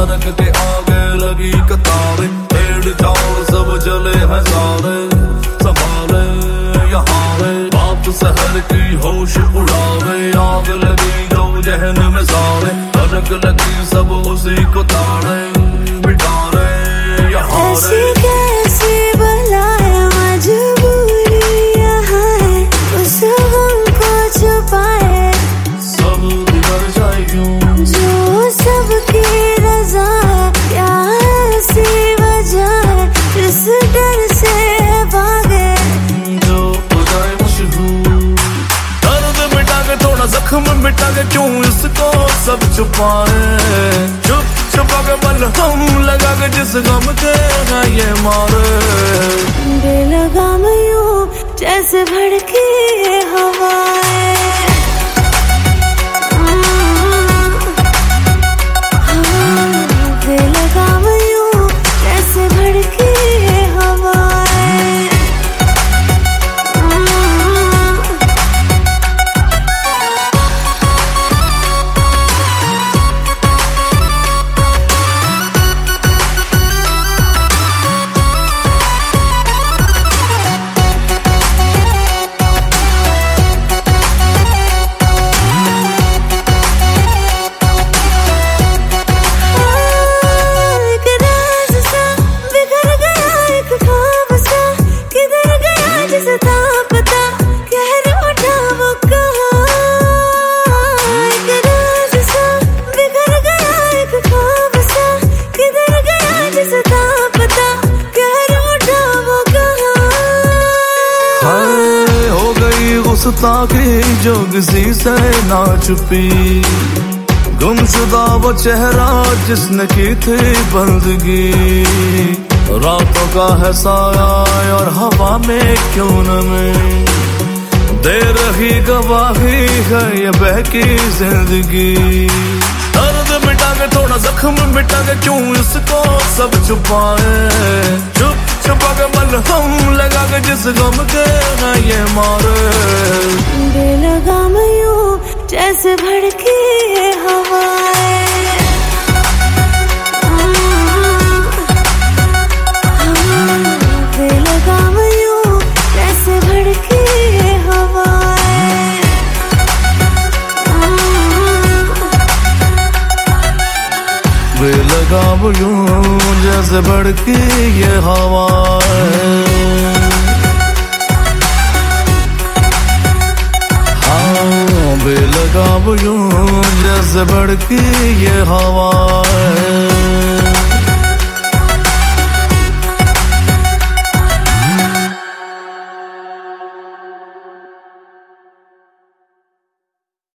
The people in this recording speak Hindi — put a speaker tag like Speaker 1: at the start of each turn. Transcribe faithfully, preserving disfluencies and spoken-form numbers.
Speaker 1: सड़क के आगे लगी कतारें, पेड़ चाल सब चले हैं सारे, संभाले यहाँ रे बाप शहर की होश उड़ावे। आग लगी जो जहन में सारे, सड़क लगी सब उसी को ताड़े, मिटा रहे यहाँ रे।
Speaker 2: कैसी बलाए मजबूरी यहाँ है, उस हमको छुपाए
Speaker 1: सब बिगड़ जाए यूं,
Speaker 2: जो सबकी रजा है, क्या ऐसी वजह है जिस डर से भागे,
Speaker 1: जो हो जाए मशहूर। दर्द मिटा के थोड़ा जख्म मिटा के क्यों इसको सब छुपाए, चुप छुपा के बल हम लगा के जिस गम के ना ये मारे।
Speaker 2: बेलगाम यूं जैसे भड़की है हवाएं, बेलगाम यूं जैसे भड़की है हवाएं।
Speaker 1: ताकि जो किसी से ना छुपी, गुमशुदा वो चेहरा जिसने की थी बंदगी, रातों का है साया और हवा में क्यों न में दे रही गवाही है ये बहकी जिंदगी। दर्द मिटा के थोड़ा जख्म मिटा के क्यों इसको सब छुपाए, चुप छुपा के बल हम लगा के जिस गम के ना ये मारे।
Speaker 2: बेलगाम यूं जैसे भड़की है हवाएं, बेलगाम यूं जैसे भड़की है हवाएं।
Speaker 1: बेलगाम यूं जैसे भड़की ये हवाएं, हाँ बेलगाम यूं जैसे भड़की ये हवाएं।